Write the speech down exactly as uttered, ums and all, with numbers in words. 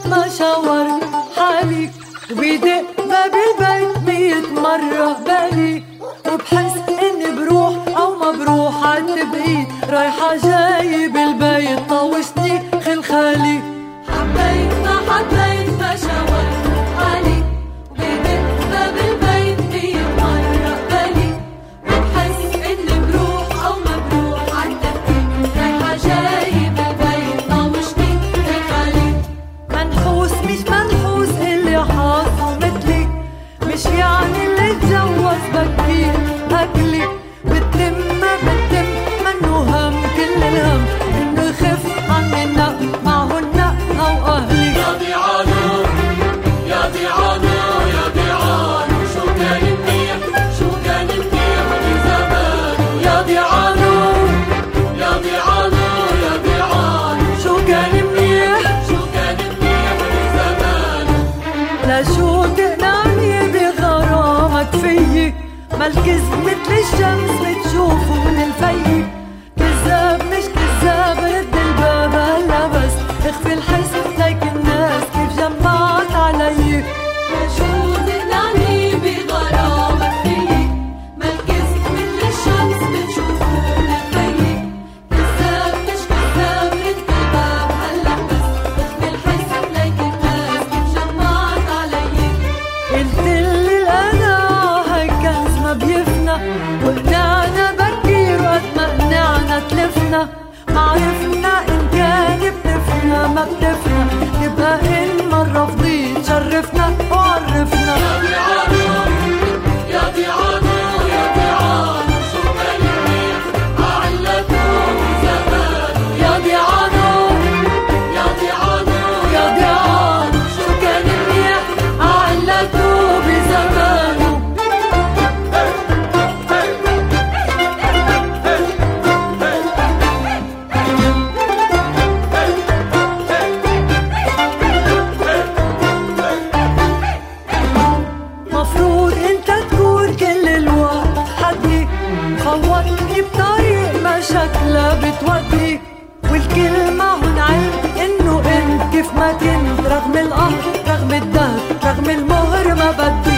وقت ما شاور حالي وبيدق باب البيت مية مرة بالي، وبحس اني بروح او ما بروح عالتبقيت رايحة جاي بالبيت طاوشني خلخالي. حبيت ما حبيت ما شاور حالي وبيدق باب البيت مية مرة بالي، وبحس اني بروح او ما بروح عالتبقيت رايحة جاي بالبيت طاوشني خلخالي. منحوس مش منحوس اللي حاصل مثلي، مش يعني اللي اتجوز بكير أكلي، بتلم ما بتلم منو هم كل الهم إنه يخف عني النق معه النق أو أهلي. يا دي عانو يا دي عانو يا دي عانو شو كان منيح شو كان منيح بزمانه. يا دي عانو يا دي عانو يا دي عانو شو كان منيح شو كان منيح بزمانه. لشو تقنعني بغرامك فيي، ما الكذب مثل الشمس بتشوفه من الفي، كذاب مش كذاب رد الباب هلا بس اخفي الحس ليك الناس كيف جمعت علي. لشو تقنعني بغرامك فيي، ما الكذب مثل الشمس بتشوفه من الفي، كذاب مش كذاب رد الباب هلا بس اخفي الحس ليك الناس كيف جمعت علي. قلتلي القناعة هي كنز ما بيفنى، وقنعنا بكير وقت ما قنعنا تلفنا، معرفنا إن كان بنفنا ما بتفنا، يبقى إن مرة فضيت شرفنا وعرفنا. يا دي عانو يا دي عانو يا دي عانو شو كان منيح ععلته بزمانه. يا دي عانو يا دي عانو يا دي عانو شو كان منيح عقلته بزمانه. مفروض انت تكون كل الوقت حدي، فوتني بطريق ما شكلها بتودي، والكل معهن علم انه انت كيف ما كنت رغم القهر رغم الدهر رغم المهر ما بدي.